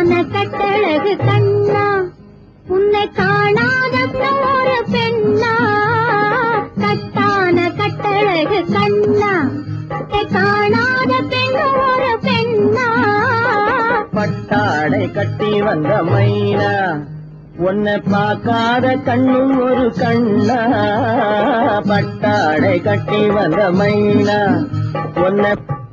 கட்டான கட்டழகு கண்ணா உன்னை காணாத ஒரு பெண்ணா கட்டான கட்டழகு கண்ணா உன்னை காணாத ஒரு பெண்ணா பட்டாடை கட்டி வந்த மைனா உன்னை பார்க்காத கண்ணும் ஒரு கண்ணா பட்டாடை கட்டி வந்த மைனா உன்னை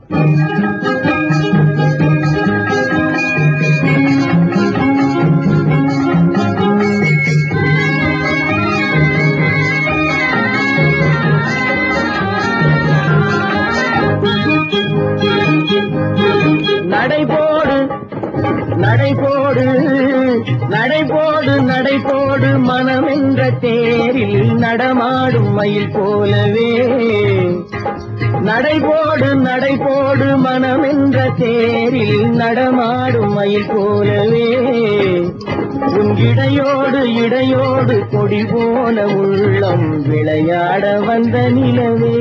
நடைபோடு நடைபோடு நடைபோடு நடைபோடு மனமென்ற தேரில் நடமாடும் மயில் போலவே நடைபோடு நடைபோடு மனமென்ற தேரில் நடமாடும் மயில் போலவே உன் இடையோடு இடையோடு கொடி போல உள்ளம் விளையாட வந்த நிலவே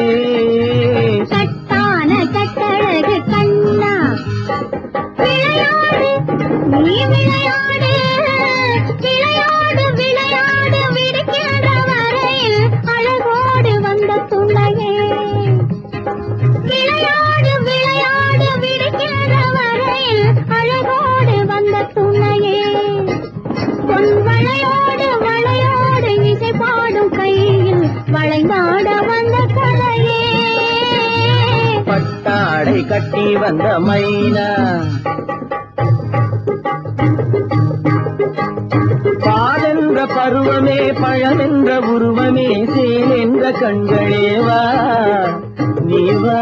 கட்டான கட்டழகு கண்ணா விளையாடு நீ விளையாடு விளையாடு விளையாடு விடுக்கின்ற வரையில் அழகோடு வந்த துணையே விளையாடு விளையாடு விடுக்கின்ற வரையில் அழகோடு வந்த துணையே பொன் வளையோடு வளையோடு இசை பாடும் கையில் வளைந்தாட வந்த கலையே பட்டாடை கட்டி வந்த மைனா பாலென்ற பருவமே பழமென்ற உருவமே சேல் என்ற கண்களே வா நீ வா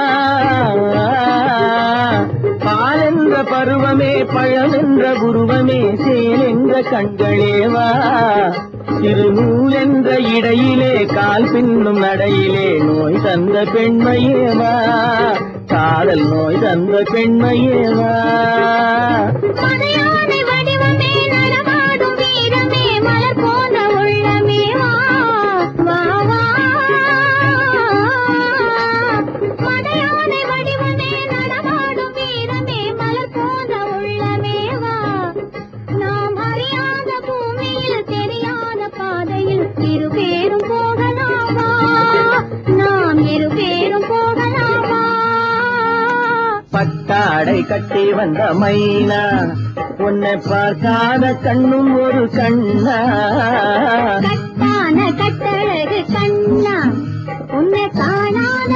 பாலென்ற பருவமே பழமென்ற உருவமே சேல் என்ற கண்களே வா திருநூல் என்ற இடையிலே கால் பின்னும் நடையிலே நோய் தந்த பெண்மையேவா காதல் நோய் தந்த பெண்மையேவா மதையானை வடிவமே நடமாடும் வீரமே மலர் போன்ற உள்ளமே வா வா வா மதையானை வடிவமே நடமாடும் வீரமே மலர் போன்ற உள்ளமே வா நாம் அறியாத பூமியில் தெரியாத பாதையில் இருபேரும் போகலாமா நாம் இருபேரும் போகலாமா பட்டாடை கட்டி வந்த மைனா உன்னை பார்க்காத கண்ணும் ஒரு கண்ணா கட்டான கட்டழகு கண்ணா உன்னை காணாத